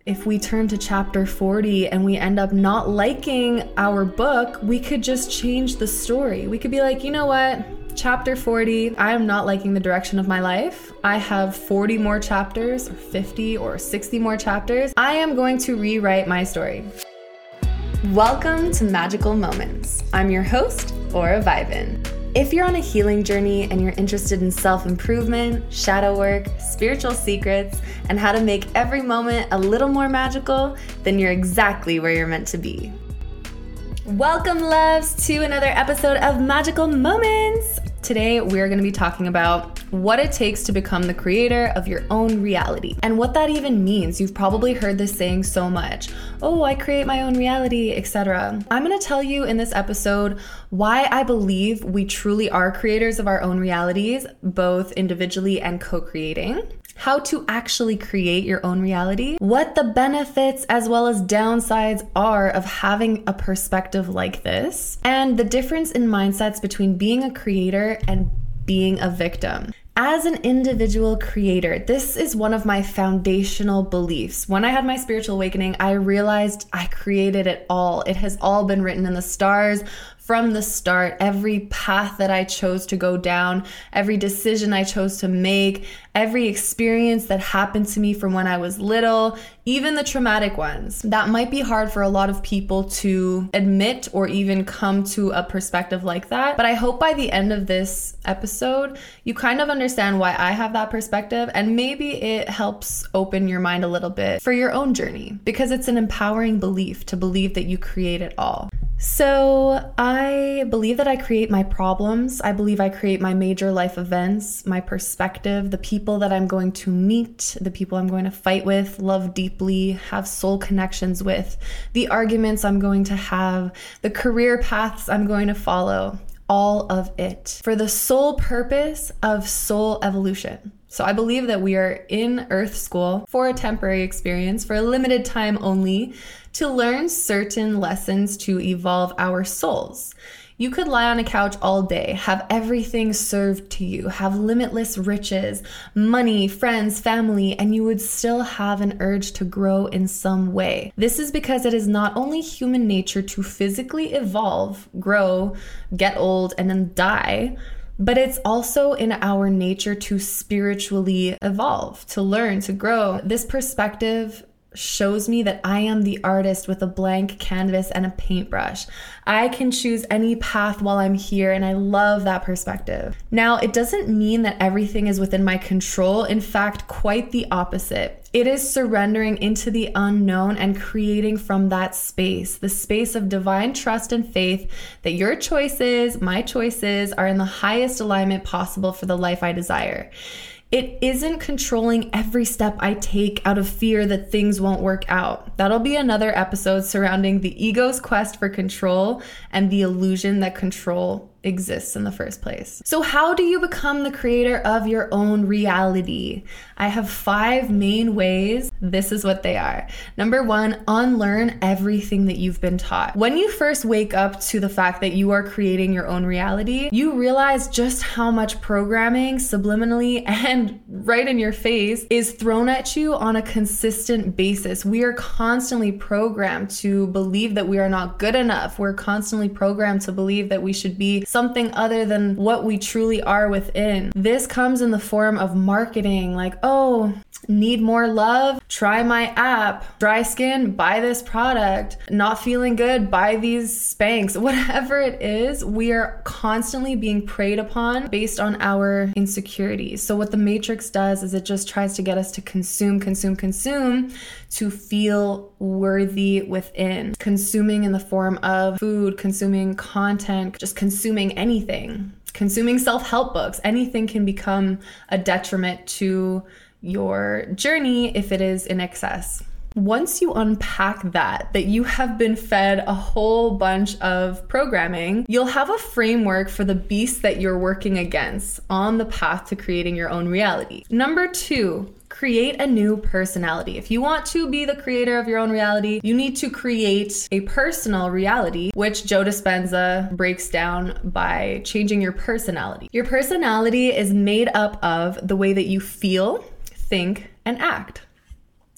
If we turn to chapter 40 and we end up not liking our book, we could just change the story. We could be like, you know what? Chapter 40, I am not liking the direction of my life. I have 40 more chapters, or 50 or 60 more chapters. I am going to rewrite my story. Welcome to Magical Moments. I'm your host, Aura Vibin. If you're on a healing journey and you're interested in self-improvement, shadow work, spiritual secrets, and how to make every moment a little more magical, then you're exactly where you're meant to be. Welcome, loves, to another episode of Magical Moments. Today, we're going to be talking about what it takes to become the creator of your own reality and what that even means. You've probably heard this saying so much. Oh, I create my own reality, etc. I'm going to tell you in this episode why I believe we truly are creators of our own realities, both individually and co-creating. How to actually create your own reality, what the benefits as well as downsides are of having a perspective like this, and the difference in mindsets between being a creator and being a victim. As an individual creator, this is one of my foundational beliefs. When I had my spiritual awakening, I realized I created it all. It has all been written in the stars from the start. Every path that I chose to go down, every decision I chose to make, every experience that happened to me from when I was little, even the traumatic ones. That might be hard for a lot of people to admit or even come to a perspective like that. But I hope by the end of this episode, you kind of understand why I have that perspective, and maybe it helps open your mind a little bit for your own journey, because it's an empowering belief to believe that you create it all. So I believe that I create my problems. I believe I create my major life events, my perspective, the people that I'm going to meet, the people I'm going to fight with, love deeply, have soul connections with, the arguments I'm going to have, the career paths I'm going to follow, all of it for the sole purpose of soul evolution. So I believe that we are in Earth School for a temporary experience, for a limited time only, to learn certain lessons to evolve our souls. You could lie on a couch all day, have everything served to you, have limitless riches, money, friends, family, and you would still have an urge to grow in some way. This is because it is not only human nature to physically evolve, grow, get old, and then die, but it's also in our nature to spiritually evolve, to learn, to grow. This perspective shows me that I am the artist with a blank canvas and a paintbrush. I can choose any path while I'm here, and I love that perspective. Now, it doesn't mean that everything is within my control. In fact, quite the opposite. It is surrendering into the unknown and creating from that space, the space of divine trust and faith that your choices, my choices, are in the highest alignment possible for the life I desire. It isn't controlling every step I take out of fear that things won't work out. That'll be another episode surrounding the ego's quest for control and the illusion that control exists in the first place. So how do you become the creator of your own reality? I have 5 main ways. This is what they are. Number 1, unlearn everything that you've been taught. When you first wake up to the fact that you are creating your own reality, you realize just how much programming subliminally and right in your face is thrown at you on a consistent basis. We are constantly programmed to believe that we are not good enough. We're constantly programmed to believe that we should be something other than what we truly are within. This comes in the form of marketing, like, oh, need more love? Try my app. Dry skin? Buy this product. Not feeling good? Buy these Spanx. Whatever it is, we are constantly being preyed upon based on our insecurities. So what the Matrix does is it just tries to get us to consume to feel worthy within. Consuming in the form of food, consuming content, just consuming anything. Consuming self-help books. Anything can become a detriment to your journey if it is in excess. Once you unpack that you have been fed a whole bunch of programming, you'll have a framework for the beast that you're working against on the path to creating your own reality. Number 2, create a new personality. If you want to be the creator of your own reality, you need to create a personal reality, which Joe Dispenza breaks down by changing your personality. Your personality is made up of the way that you feel, think, and act.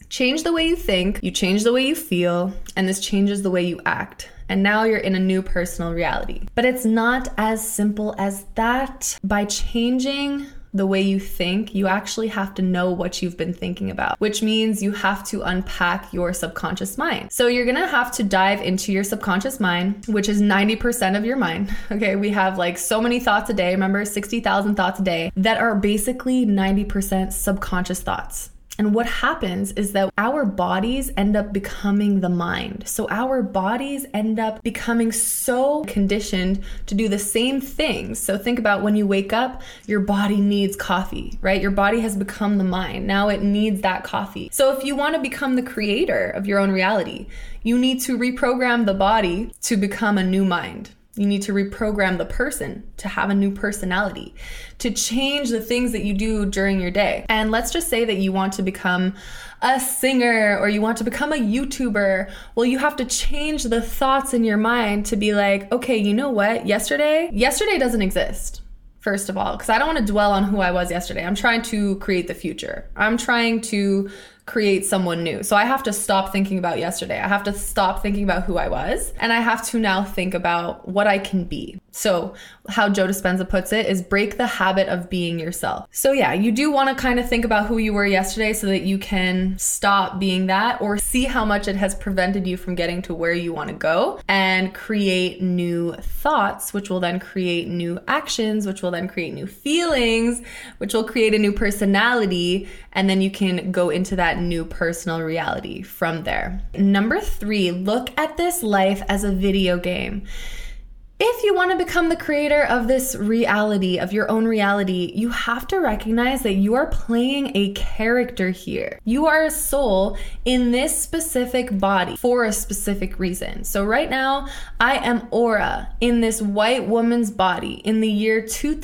Change the way you think, you change the way you feel, and this changes the way you act. And now you're in a new personal reality. But it's not as simple as that. By changing the way you think, you actually have to know what you've been thinking about, which means you have to unpack your subconscious mind. So you're gonna have to dive into your subconscious mind, which is 90% of your mind. Okay, we have like so many thoughts a day. Remember, 60,000 thoughts a day that are basically 90% subconscious thoughts. And what happens is that our bodies end up becoming the mind. So our bodies end up becoming so conditioned to do the same things. So think about when you wake up, your body needs coffee, right? Your body has become the mind. Now it needs that coffee. So if you want to become the creator of your own reality, you need to reprogram the body to become a new mind. You need to reprogram the person to have a new personality, to change the things that you do during your day. And let's just say that you want to become a singer or you want to become a YouTuber. Well, you have to change the thoughts in your mind to be like, okay, you know what? Yesterday doesn't exist. First of all, because I don't want to dwell on who I was yesterday. I'm trying to create the future. I'm trying to create someone new. So I have to stop thinking about yesterday. I have to stop thinking about who I was. And I have to now think about what I can be. So how Joe Dispenza puts it is break the habit of being yourself. So yeah, you do want to kind of think about who you were yesterday so that you can stop being that or see how much it has prevented you from getting to where you want to go and create new thoughts, which will then create new actions, which will then create new feelings, which will create a new personality. And then you can go into that new personal reality from there. Number 3, look at this life as a video game. If you want to become the creator of this reality, of your own reality, you have to recognize that you are playing a character here. You are a soul in this specific body for a specific reason. So right now, I am Aura in this white woman's body in the year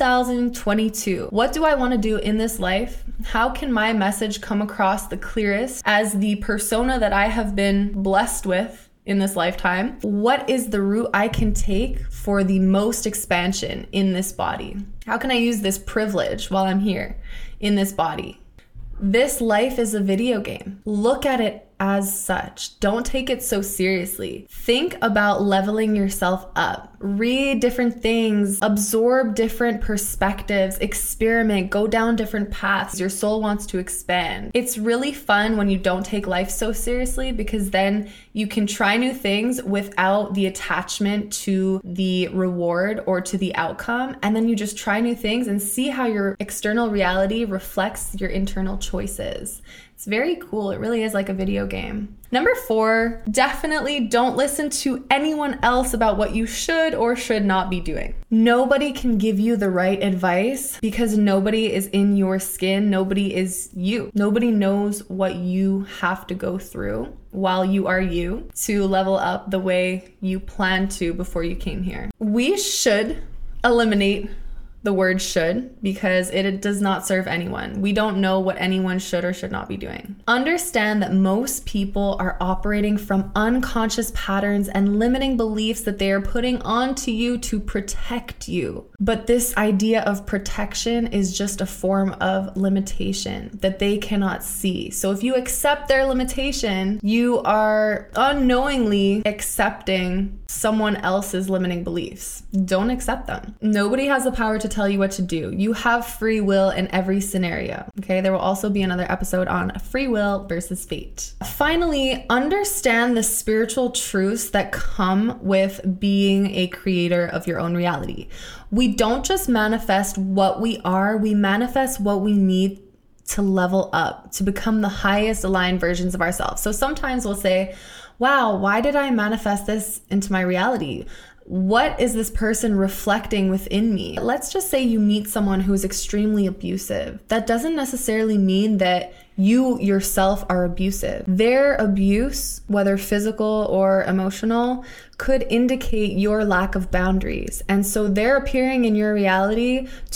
2022. What do I want to do in this life? How can my message come across the clearest as the persona that I have been blessed with in this lifetime? What is the route I can take for the most expansion in this body? How can I use this privilege while I'm here in this body? This life is a video game. Look at it as such. Don't take it so seriously. Think about leveling yourself up. Read different things, absorb different perspectives, experiment, go down different paths. Your soul wants to expand. It's really fun when you don't take life so seriously because then you can try new things without the attachment to the reward or to the outcome. And then you just try new things and see how your external reality reflects your internal choices. It's very cool. It really is like a video game. Number 4, definitely don't listen to anyone else about what you should or should not be doing. Nobody can give you the right advice because nobody is in your skin. Nobody is you. Nobody knows what you have to go through while you are you to level up the way you planned to before you came here. We should eliminate the word should because it does not serve anyone. We don't know what anyone should or should not be doing. Understand that most people are operating from unconscious patterns and limiting beliefs that they are putting onto you to protect you. But this idea of protection is just a form of limitation that they cannot see. So if you accept their limitation, you are unknowingly accepting someone else's limiting beliefs. Don't accept them. Nobody has the power to tell you what to do. You have free will in every scenario. Okay, there will also be another episode on free will versus fate. Finally, understand the spiritual truths that come with being a creator of your own reality. We don't just manifest what we are, we manifest what we need to level up, to become the highest aligned versions of ourselves. So sometimes we'll say, wow, why did I manifest this into my reality? What is this person reflecting within me? Let's just say you meet someone who's extremely abusive. That doesn't necessarily mean that you yourself are abusive. Their abuse, whether physical or emotional, could indicate your lack of boundaries. And so they're appearing in your reality to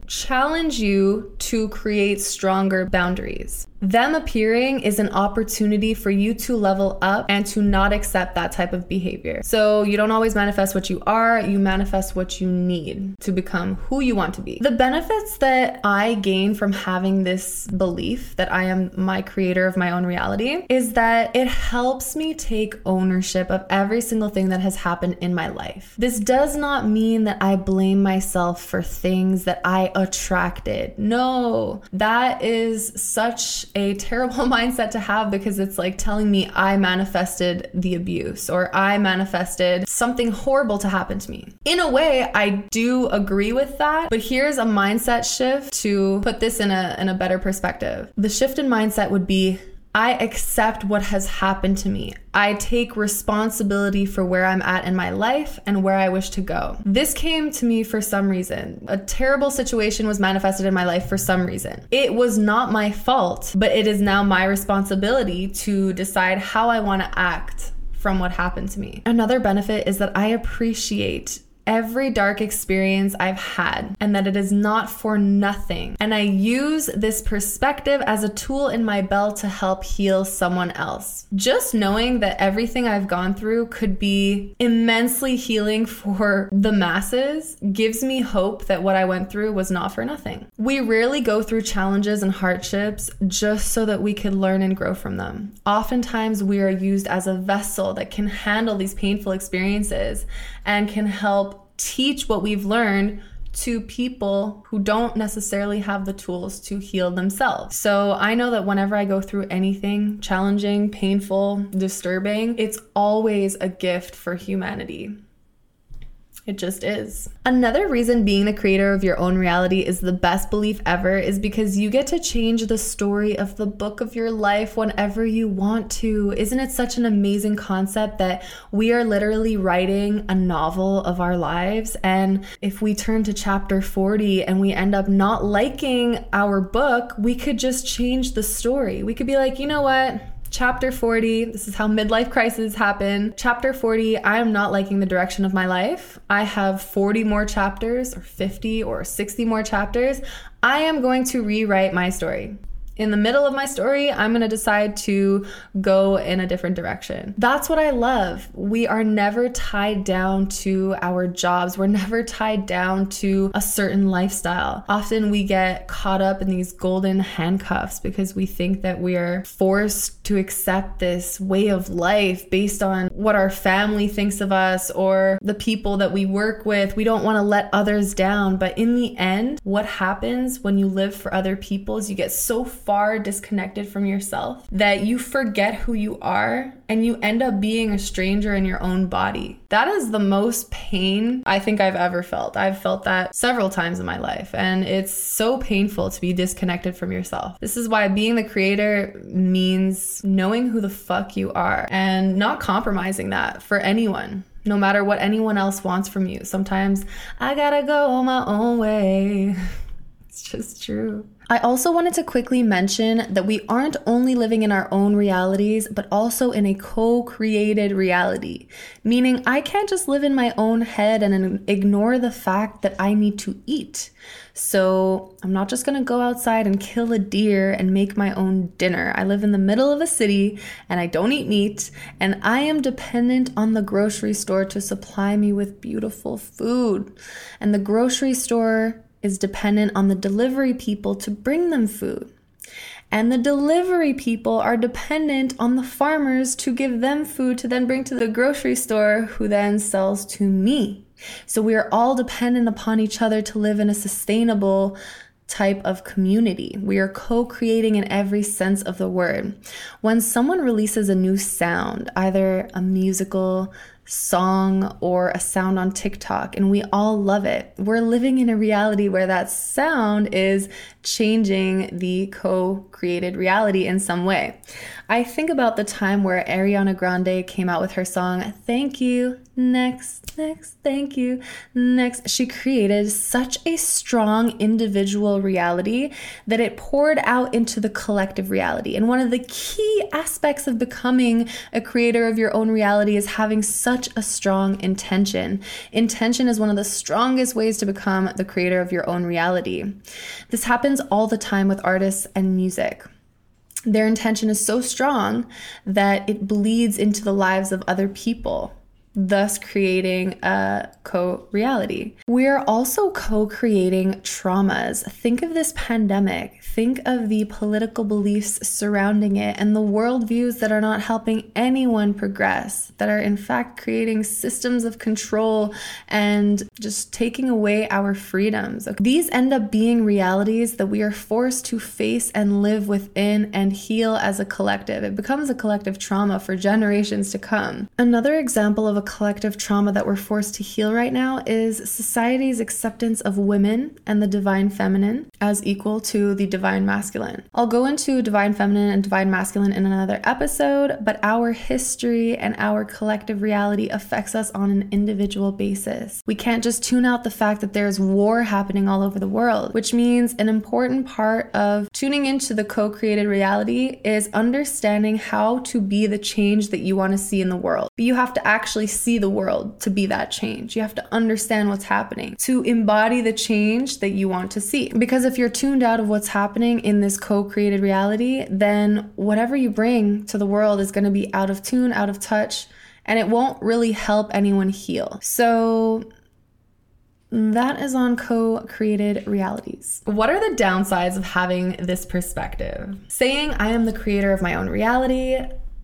challenge you to create stronger boundaries. Them appearing is an opportunity for you to level up and to not accept that type of behavior. So you don't always manifest what you are, you manifest what you need to become who you want to be. The benefits that I gain from having this belief that I am my creator of my own reality is that it helps me take ownership of every single thing that has happened in my life. This does not mean that I blame myself for things that I attracted. No, that is such a terrible mindset to have, because it's like telling me I manifested the abuse or I manifested something horrible to happen to me. In a way, I do agree with that, but here's a mindset shift to put this in a better perspective. The shift in mindset would be, I accept what has happened to me. I take responsibility for where I'm at in my life and where I wish to go. This came to me for some reason. A terrible situation was manifested in my life for some reason. It was not my fault, but it is now my responsibility to decide how I want to act from what happened to me. Another benefit is that I appreciate every dark experience I've had and that it is not for nothing. And I use this perspective as a tool in my belt to help heal someone else. Just knowing that everything I've gone through could be immensely healing for the masses gives me hope that what I went through was not for nothing. We rarely go through challenges and hardships just so that we could learn and grow from them. Oftentimes we are used as a vessel that can handle these painful experiences and can help teach what we've learned to people who don't necessarily have the tools to heal themselves. So I know that whenever I go through anything challenging, painful, disturbing, it's always a gift for humanity. It just is. Another reason being the creator of your own reality is the best belief ever is because you get to change the story of the book of your life whenever you want to. Isn't it such an amazing concept that we are literally writing a novel of our lives? And if we turn to chapter 40 and we end up not liking our book, we could just change the story. We could be like, you know what? Chapter 40, this is how midlife crises happen. Chapter 40, I am not liking the direction of my life. I have 40 more chapters or 50 or 60 more chapters. I am going to rewrite my story. In the middle of my story, I'm going to decide to go in a different direction. That's what I love. We are never tied down to our jobs. We're never tied down to a certain lifestyle. Often we get caught up in these golden handcuffs because we think that we are forced to accept this way of life based on what our family thinks of us or the people that we work with. We don't want to let others down. But in the end, what happens when you live for other people is you get so far disconnected from yourself that you forget who you are and you end up being a stranger in your own body. That is the most pain I think I've ever felt. I've felt that several times in my life, and it's so painful to be disconnected from yourself. This is why being the creator means knowing who the fuck you are and not compromising that for anyone. No matter what anyone else wants from you. Sometimes I gotta go my own way. It's just true. I also wanted to quickly mention that we aren't only living in our own realities, but also in a co-created reality. Meaning I can't just live in my own head and ignore the fact that I need to eat. So I'm not just gonna go outside and kill a deer and make my own dinner. I live in the middle of a city and I don't eat meat, and I am dependent on the grocery store to supply me with beautiful food. And the grocery store is dependent on the delivery people to bring them food. And the delivery people are dependent on the farmers to give them food to then bring to the grocery store, who then sells to me. So we are all dependent upon each other to live in a sustainable type of community. We are co-creating in every sense of the word. When someone releases a new sound, either a musical song or a sound on TikTok, and we all love it, we're living in a reality where that sound is changing the co-created reality in some way. I think about the time where Ariana Grande came out with her song, Thank You, Next, Thank You, Next. She created such a strong individual reality that it poured out into the collective reality. And one of the key aspects of becoming a creator of your own reality is having such such a strong intention. Intention is one of the strongest ways to become the creator of your own reality. This happens all the time with artists and music. Their intention is so strong that it bleeds into the lives of other people, thus creating a co-reality. We are also co-creating traumas. Think of this pandemic. Think of the political beliefs surrounding it and the worldviews that are not helping anyone progress, that are in fact creating systems of control and just taking away our freedoms. These end up being realities that we are forced to face and live within and heal as a collective. It becomes a collective trauma for generations to come. Another example of a collective trauma that we're forced to heal right now is society's acceptance of women and the divine feminine as equal to the divine masculine. I'll go into divine feminine and divine masculine in another episode, but our history and our collective reality affects us on an individual basis. We can't just tune out the fact that there's war happening all over the world, which means an important part of tuning into the co-created reality is understanding how to be the change that you want to see in the world. But you have to actually see the world to be that change. You have to understand what's happening to embody the change that you want to see. Because if you're tuned out of what's happening in this co-created reality, then whatever you bring to the world is going to be out of tune, out of touch, and it won't really help anyone heal. So that is on co-created realities. What are the downsides of having this perspective? Saying I am the creator of my own reality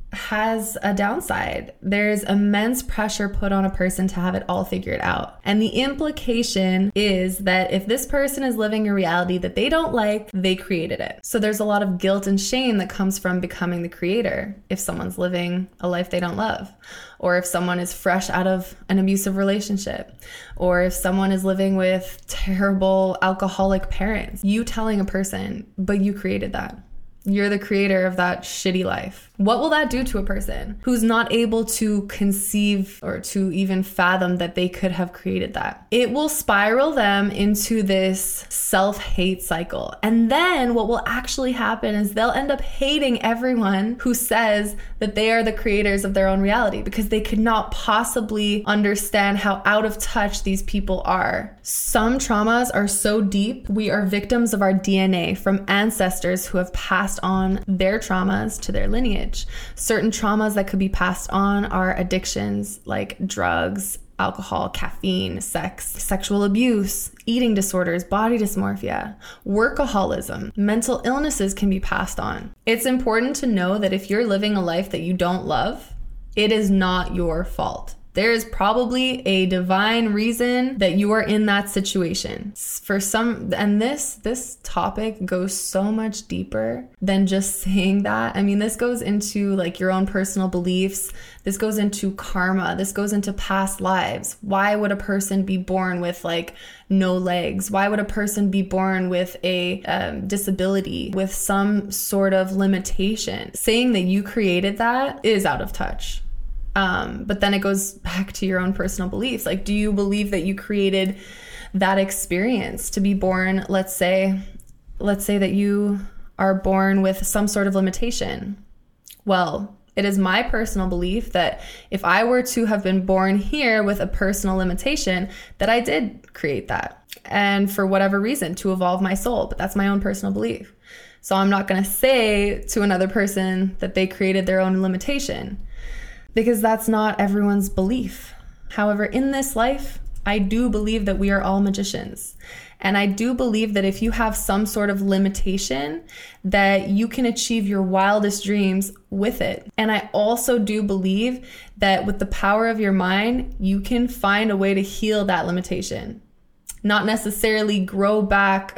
has a downside. There's immense pressure put on a person to have it all figured out. And the implication is that if this person is living a reality that they don't like, they created it. So there's a lot of guilt and shame that comes from becoming the creator if someone's living a life they don't love, or if someone is fresh out of an abusive relationship, or if someone is living with terrible alcoholic parents. You telling a person, but you created that. You're the creator of that shitty life. What will that do to a person who's not able to conceive or to even fathom that they could have created that? It will spiral them into this self-hate cycle. And then what will actually happen is they'll end up hating everyone who says that they are the creators of their own reality, because they could not possibly understand how out of touch these people are. Some traumas are so deep, we are victims of our DNA from ancestors who have passed on their traumas to their lineage. Certain traumas that could be passed on are addictions like drugs, alcohol, caffeine, sex, sexual abuse, eating disorders, body dysmorphia, workaholism. Mental illnesses can be passed on. It's important to know that if you're living a life that you don't love, it is not your fault. There is probably a divine reason that you are in that situation. For some, and this topic goes so much deeper than just saying that. I mean, this goes into like your own personal beliefs. This goes into karma. This goes into past lives. Why would a person be born with like no legs? Why would a person be born with a disability, with some sort of limitation? Saying that you created that is out of touch. But then it goes back to your own personal beliefs. Like, do you believe that you created that experience to be born? Let's say that you are born with some sort of limitation. Well, it is my personal belief that if I were to have been born here with a personal limitation, that I did create that. And for whatever reason, to evolve my soul. But that's my own personal belief. So I'm not going to say to another person that they created their own limitation, because that's not everyone's belief. However, in this life, I do believe that we are all magicians. And I do believe that if you have some sort of limitation, that you can achieve your wildest dreams with it. And I also do believe that with the power of your mind, you can find a way to heal that limitation. Not necessarily grow back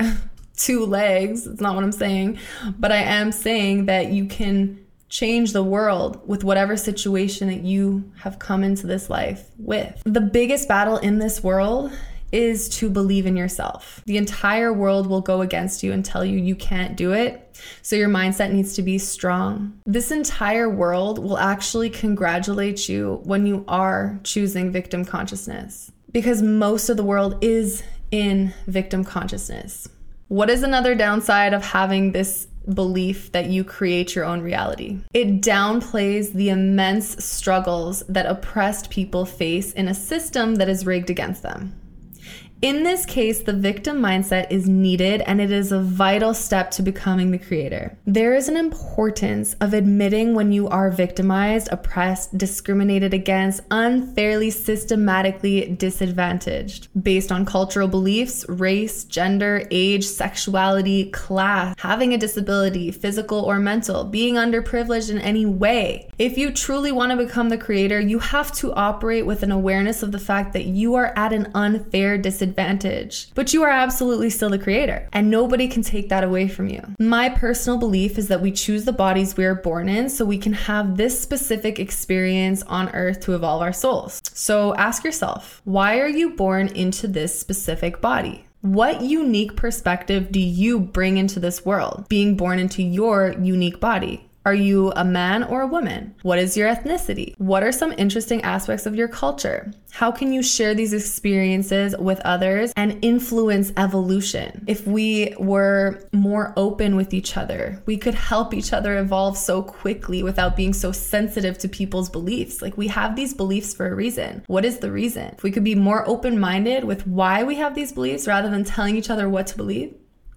2 legs. That's not what I'm saying. But I am saying that you can change the world with whatever situation that you have come into this life with. The biggest battle in this world is to believe in yourself. The entire world will go against you and tell you you can't do it. So your mindset needs to be strong. This entire world will actually congratulate you when you are choosing victim consciousness, because most of the world is in victim consciousness. What is another downside of having this belief that you create your own reality. It downplays the immense struggles that oppressed people face in a system that is rigged against them. In this case, the victim mindset is needed, and it is a vital step to becoming the creator. There is an importance of admitting when you are victimized, oppressed, discriminated against, unfairly, systematically disadvantaged based on cultural beliefs, race, gender, age, sexuality, class, having a disability, physical or mental, being underprivileged in any way. If you truly want to become the creator, you have to operate with an awareness of the fact that you are at an unfair disadvantage. But you are absolutely still the creator, and nobody can take that away from you. My personal belief is that we choose the bodies we are born in so we can have this specific experience on earth to evolve our souls. So ask yourself, why are you born into this specific body? What unique perspective do you bring into this world, being born into your unique body? Are you a man or a woman? What is your ethnicity? What are some interesting aspects of your culture? How can you share these experiences with others and influence evolution? If we were more open with each other, we could help each other evolve so quickly without being so sensitive to people's beliefs. Like, we have these beliefs for a reason. What is the reason? If we could be more open-minded with why we have these beliefs rather than telling each other what to believe,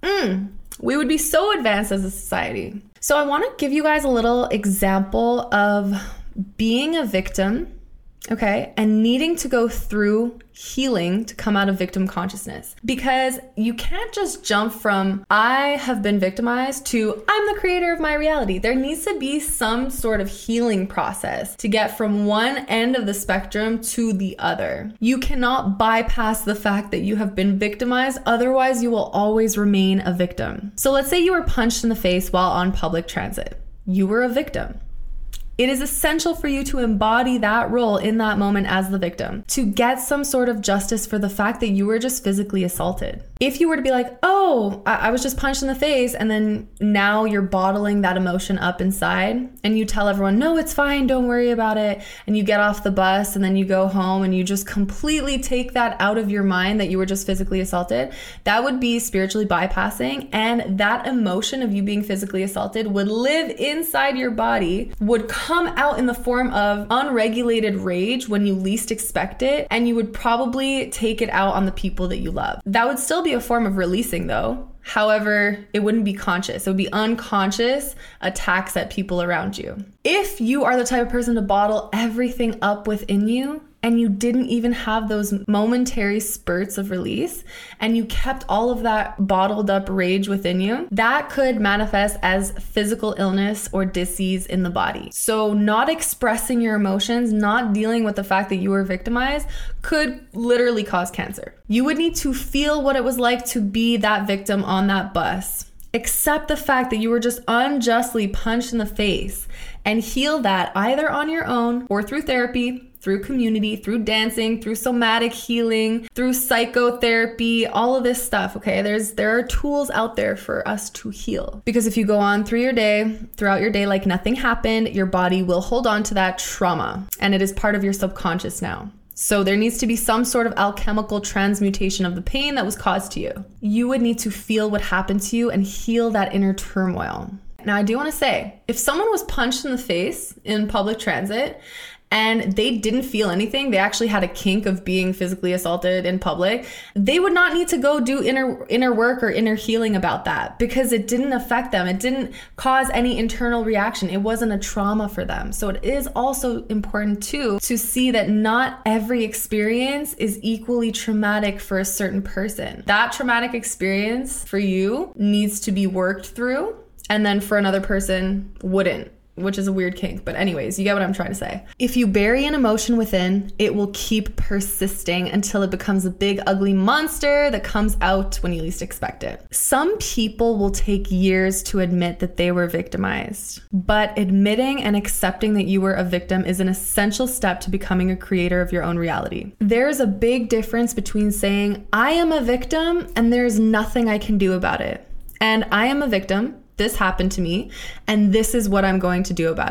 we would be so advanced as a society. So I want to give you guys a little example of being a victim, okay, and needing to go through healing to come out of victim consciousness. Because you can't just jump from I have been victimized to I'm the creator of my reality. There needs to be some sort of healing process to get from one end of the spectrum to the other. You cannot bypass the fact that you have been victimized, otherwise you will always remain a victim. So let's say you were punched in the face while on public transit. You were a victim. It is essential for you to embody that role in that moment as the victim, to get some sort of justice for the fact that you were just physically assaulted. If you were to be like, oh, I was just punched in the face, and then now you're bottling that emotion up inside, and you tell everyone, no, it's fine, don't worry about it, and you get off the bus, and then you go home, and you just completely take that out of your mind that you were just physically assaulted, that would be spiritually bypassing, and that emotion of you being physically assaulted would live inside your body, would come out in the form of unregulated rage when you least expect it, and you would probably take it out on the people that you love. That would still be a form of releasing though. However, it wouldn't be conscious. It would be unconscious attacks at people around you. If you are the type of person to bottle everything up within you, and you didn't even have those momentary spurts of release, and you kept all of that bottled up rage within you, that could manifest as physical illness or disease in the body. So not expressing your emotions, not dealing with the fact that you were victimized, could literally cause cancer. You would need to feel what it was like to be that victim on that bus. Accept the fact that you were just unjustly punched in the face, and heal that either on your own or through therapy, through community, through dancing, through somatic healing, through psychotherapy, all of this stuff, okay? There are tools out there for us to heal. Because if you go on throughout your day like nothing happened, your body will hold on to that trauma, and it is part of your subconscious now. So there needs to be some sort of alchemical transmutation of the pain that was caused to you. You would need to feel what happened to you and heal that inner turmoil. Now, I do want to say, if someone was punched in the face in public transit and they didn't feel anything, they actually had a kink of being physically assaulted in public, they would not need to go do inner work or inner healing about that, because it didn't affect them. It didn't cause any internal reaction. It wasn't a trauma for them. So it is also important too to see that not every experience is equally traumatic for a certain person. That traumatic experience for you needs to be worked through, and then for another person wouldn't, which is a weird kink. But anyways, you get what I'm trying to say. If you bury an emotion within, it will keep persisting until it becomes a big ugly monster that comes out when you least expect it. Some people will take years to admit that they were victimized, but admitting and accepting that you were a victim is an essential step to becoming a creator of your own reality. There's a big difference between saying, I am a victim and there's nothing I can do about it, and I am a victim, this happened to me, and this is what I'm going to do about it.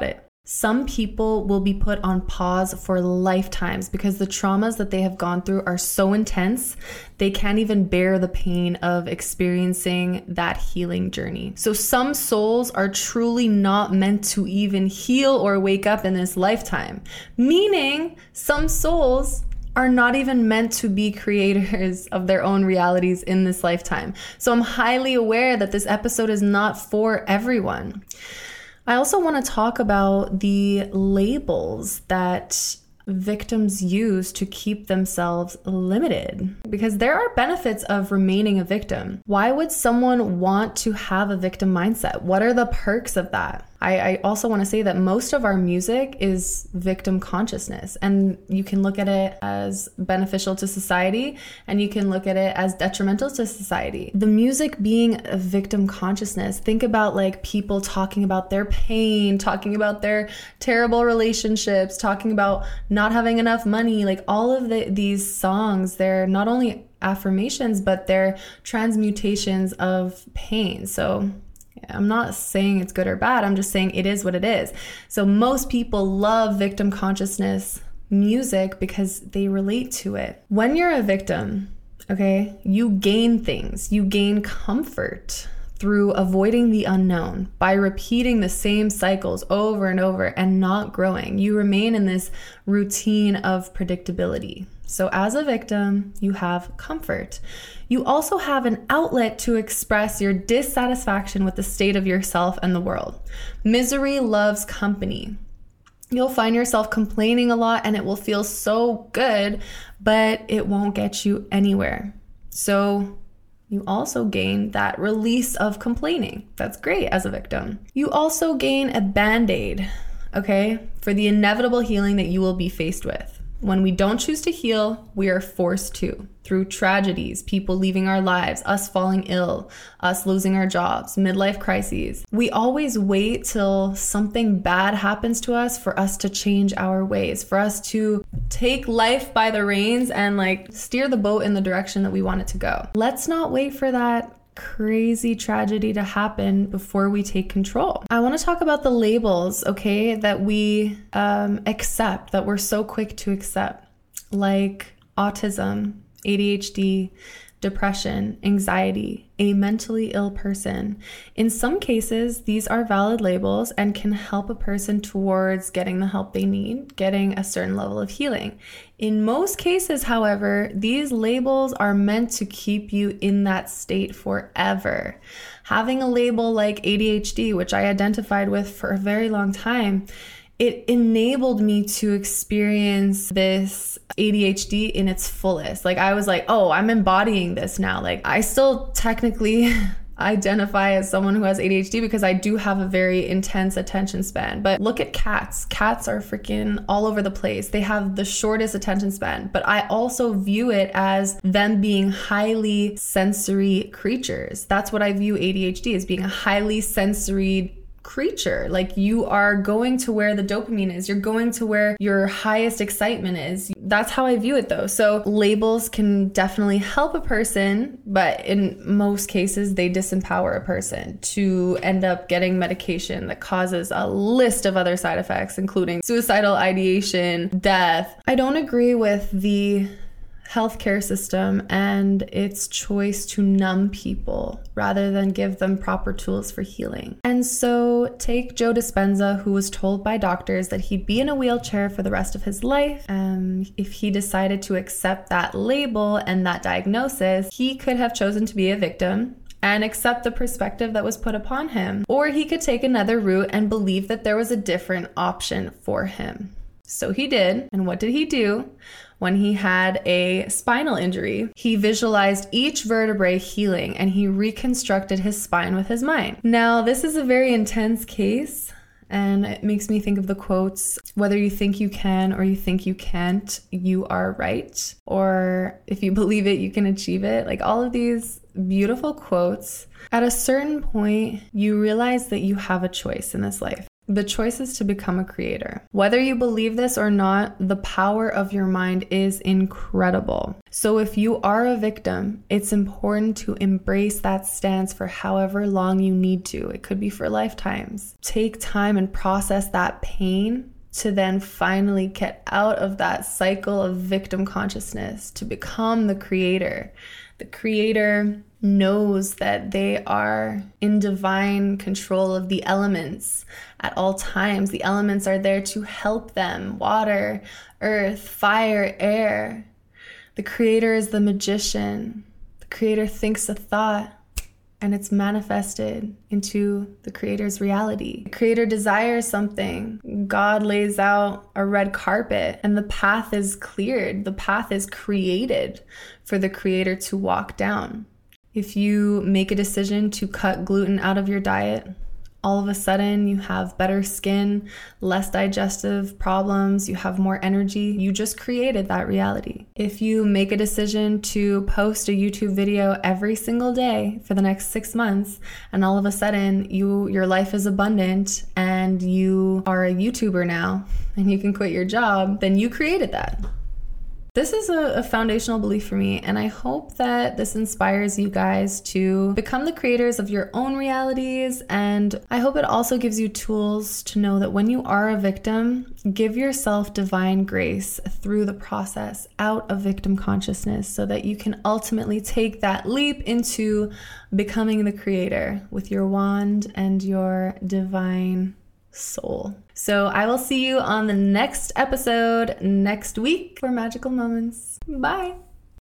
Some people will be put on pause for lifetimes because the traumas that they have gone through are so intense, they can't even bear the pain of experiencing that healing journey. So some souls are truly not meant to even heal or wake up in this lifetime, meaning some souls are not even meant to be creators of their own realities in this lifetime. So I'm highly aware that this episode is not for everyone. I also want to talk about the labels that victims use to keep themselves limited, because there are benefits of remaining a victim. Why would someone want to have a victim mindset? What are the perks of that? I also want to say that most of our music is victim consciousness, and you can look at it as beneficial to society and you can look at it as detrimental to society. The music being a victim consciousness, think about like people talking about their pain, talking about their terrible relationships, talking about not having enough money, like all of these songs, they're not only affirmations, but they're transmutations of pain. So I'm not saying it's good or bad. I'm just saying it is what it is. So most people love victim consciousness music because they relate to it. When you're a victim, okay, you gain things. You gain comfort through avoiding the unknown by repeating the same cycles over and over and not growing. You remain in this routine of predictability. So as a victim, you have comfort. You also have an outlet to express your dissatisfaction with the state of yourself and the world. Misery loves company. You'll find yourself complaining a lot and it will feel so good, but it won't get you anywhere. So you also gain that release of complaining. That's great as a victim. You also gain a band-aid, okay, for the inevitable healing that you will be faced with. When we don't choose to heal, we are forced to, through tragedies, people leaving our lives, us falling ill, us losing our jobs, midlife crises. We always wait till something bad happens to us for us to change our ways, for us to take life by the reins and like steer the boat in the direction that we want it to go. Let's not wait for that crazy tragedy to happen before we take control. I want to talk about the labels, okay, that we accept, that we're so quick to accept, like autism, ADHD, depression, anxiety, a mentally ill person. In some cases, these are valid labels and can help a person towards getting the help they need, getting a certain level of healing. In most cases, however, these labels are meant to keep you in that state forever. Having a label like ADHD, which I identified with for a very long time, it enabled me to experience this ADHD in its fullest. Like I was like, oh, I'm embodying this now. Like I still technically identify as someone who has ADHD because I do have a very intense attention span. But look at cats. Cats are freaking all over the place. They have the shortest attention span. But I also view it as them being highly sensory creatures. That's what I view ADHD as, being a highly sensory creature. Like you are going to where the dopamine is, you're going to where your highest excitement is. That's how I view it though. So labels can definitely help a person, but in most cases they disempower a person to end up getting medication that causes a list of other side effects, including suicidal ideation, death. I don't agree with the healthcare system and its choice to numb people rather than give them proper tools for healing. And so take Joe Dispenza, who was told by doctors that he'd be in a wheelchair for the rest of his life. If he decided to accept that label and that diagnosis, he could have chosen to be a victim and accept the perspective that was put upon him. Or he could take another route and believe that there was a different option for him. So he did. And what did he do? When he had a spinal injury, he visualized each vertebrae healing and he reconstructed his spine with his mind. Now, this is a very intense case and it makes me think of the quotes, whether you think you can or you think you can't, you are right. Or if you believe it, you can achieve it. Like all of these beautiful quotes. At a certain point, you realize that you have a choice in this life. The choice is to become a creator. Whether you believe this or not, the power of your mind is incredible. So if you are a victim, it's important to embrace that stance for however long you need to. It could be for lifetimes. Take time and process that pain to then finally get out of that cycle of victim consciousness, to become the creator. The creator knows that they are in divine control of the elements at all times. The elements are there to help them: water, earth, fire, air. The creator is the magician. The creator thinks a thought and it's manifested into the creator's reality. The creator desires something. God lays out a red carpet and the path is cleared. The path is created for the creator to walk down. If you make a decision to cut gluten out of your diet, all of a sudden you have better skin, less digestive problems, you have more energy. You just created that reality. If you make a decision to post a YouTube video every single day for the next 6 months, and all of a sudden your life is abundant and you are a YouTuber now and you can quit your job, then you created that. This is a foundational belief for me, and I hope that this inspires you guys to become the creators of your own realities, and I hope it also gives you tools to know that when you are a victim, give yourself divine grace through the process out of victim consciousness so that you can ultimately take that leap into becoming the creator with your wand and your divine soul. So I will see you on the next episode next week for Magical Moments. Bye.